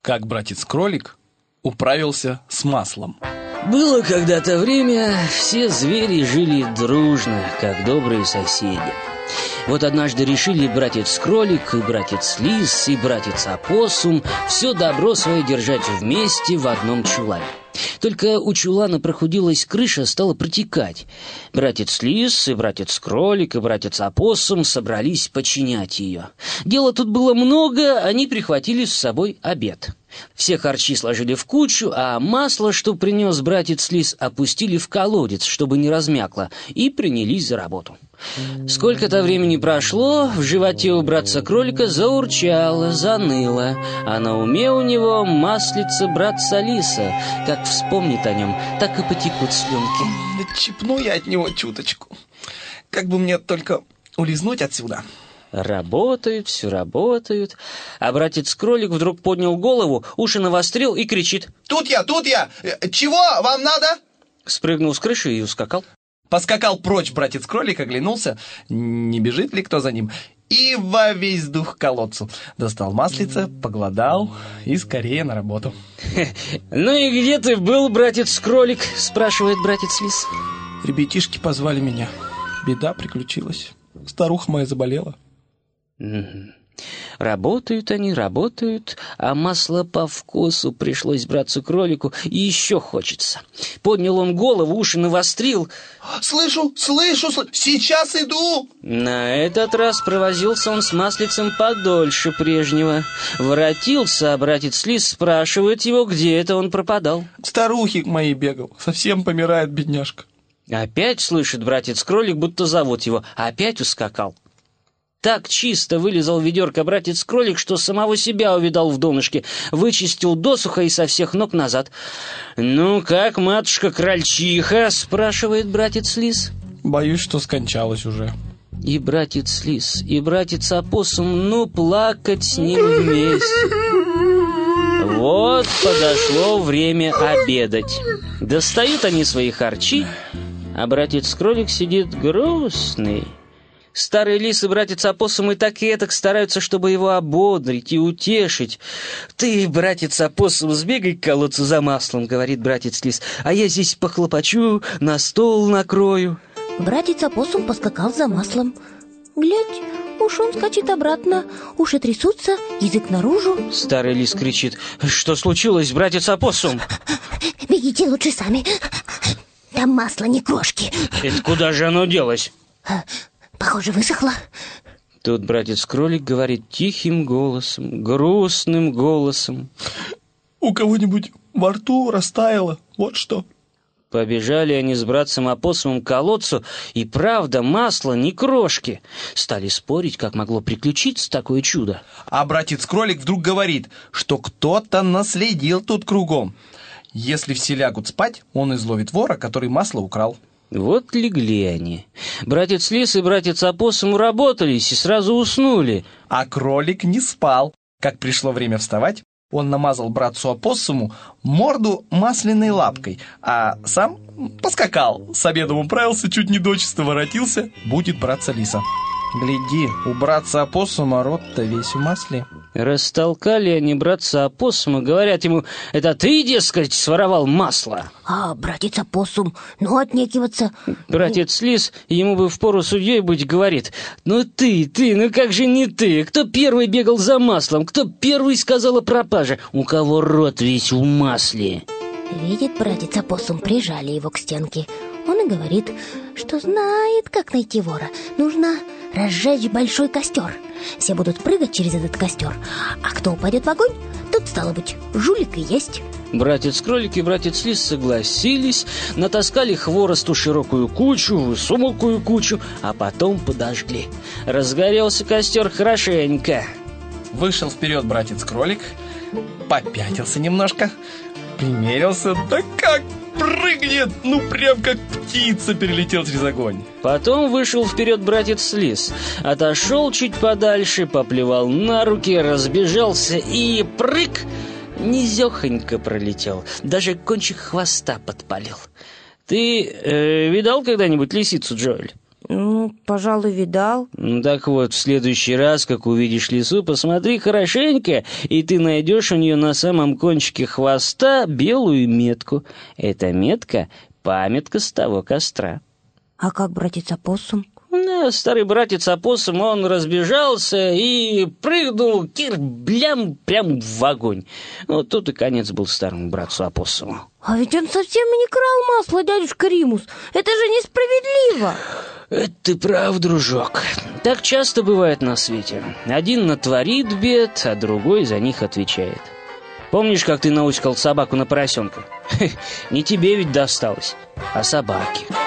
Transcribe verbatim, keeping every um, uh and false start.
Как братец-кролик управился с маслом. Было когда-то время, все звери жили дружно, как добрые соседи. Вот однажды решили братец-кролик, и братец-лис, и братец-опоссум все добро свое держать вместе в одном чулане. Только у чулана прохудилась крыша, стала протекать. Братец-лис, и братец-кролик, и братец-опоссум собрались починять ее. Дела тут было много, они прихватили с собой обед. Все харчи сложили в кучу, а масло, что принес братец-лис, опустили в колодец, чтобы не размякло, и принялись за работу. Сколько-то времени прошло, в животе у братца-кролика заурчало, заныло, а на уме у него маслица братца-лиса. Как вспомнит о нем, так и потекут слюнки. Чипну я от него чуточку. Как бы мне только улизнуть отсюда. Работают, все работают. А братец-кролик вдруг поднял голову, уши навострил и кричит: «Тут я, тут я! Чего вам надо?» Спрыгнул с крыши и ускакал. Поскакал прочь братец-кролик, оглянулся, не бежит ли кто за ним, и во весь дух к колодцу. Достал маслица, поглодал и скорее на работу. «Ну и где ты был, братец-кролик?» — спрашивает братец-лис. Ребятишки позвали меня. Беда приключилась. Старуха моя заболела. Угу. Работают они, работают, а масло по вкусу пришлось братцу-кролику, и еще хочется. Поднял он голову, уши навострил. «Слышу, слышу, слышу, сейчас иду!» На этот раз провозился он с маслицем подольше прежнего. Воротился, а братец-лис спрашивает его, где это он пропадал. К старухе к моей бегал, совсем помирает бедняжка. Опять слышит братец-кролик, будто зовут его, опять ускакал. Так чисто вылезал ведерко братец-кролик, что самого себя увидал в донышке, вычистил досуха и со всех ног назад. «Ну как, матушка-крольчиха?» — спрашивает братец-лис. Боюсь, что скончалась уже. И братец-лис, и братец-опоссум, ну плакать с ним вместе. Вот подошло время обедать. Достают они свои харчи, а братец-кролик сидит грустный. Старый лис и братец-опоссум и так и этак стараются, чтобы его ободрить и утешить. «Ты, братец-опоссум, сбегай к колодцу за маслом», — говорит братец-лис, «а я здесь похлопочу, на стол накрою». Братец-опоссум поскакал за маслом. Глядь, уж он скачет обратно, уши трясутся, язык наружу. Старый лис кричит: «Что случилось, братец-опоссум?» «Бегите лучше сами, там масло не крошки». «Это куда же оно делось?» «Похоже, высохло». Тут братец-кролик говорит тихим голосом, грустным голосом: «У кого-нибудь во рту растаяло, вот что». Побежали они с братцем-опоссумом к колодцу, и правда, масло не крошки. Стали спорить, как могло приключиться такое чудо. А братец-кролик вдруг говорит, что кто-то наследил тут кругом. Если все лягут спать, он изловит вора, который масло украл. Вот легли они. Братец-лис и братец-опоссум работались и сразу уснули. А кролик не спал. Как пришло время вставать, он намазал братцу-опоссуму морду масляной лапкой, а сам поскакал. С обедом управился, чуть не дочисто воротился, будет братца-лиса. Гляди, у братца-опоссума рот-то весь в масле. Растолкали они братца-опоссума, говорят ему: «Это ты, дескать, своровал масло?» А братец-опоссум, ну отнекиваться. Братец-лис, ему бы впору судьей быть, говорит: «Ну ты, ты, ну как же не ты? Кто первый бегал за маслом? Кто первый сказал о пропаже? У кого рот весь в масле?» Видит братец-опоссум, прижали его к стенке. Он и говорит, что знает, как найти вора. Нужно разжечь большой костер. Все будут прыгать через этот костер, а кто упадет в огонь, тот, стало быть, жулик и есть. Братец-кролик и братец-лис согласились, натаскали хворосту широкую кучу, высокую кучу, а потом подожгли. Разгорелся костер хорошенько. Вышел вперед братец-кролик, попятился немножко, примерился, да как прыгнет, ну прям как птица перелетел через огонь. Потом вышел вперед братец-лис, отошел чуть подальше, поплевал на руки, разбежался и прыг, низехонько пролетел, даже кончик хвоста подпалил. Ты э, видал когда-нибудь лисицу, Джоэль? Ну, пожалуй, видал. Ну, так вот, в следующий раз, как увидишь лису, посмотри хорошенько, и ты найдешь у нее на самом кончике хвоста белую метку. Эта метка — памятка с того костра. А как братец-опоссум? Да, старый братец-опоссум, он разбежался и прыгнул кир-блям прям в огонь. Вот тут и конец был старому братцу-опоссуму. А ведь он совсем и не крал масло, дядюшка Римус. Это же несправедливо. Это ты прав, дружок. Так часто бывает на свете. Один натворит бед, а другой за них отвечает. Помнишь, как ты науськал собаку на поросенка? Не тебе ведь досталось, а собаке.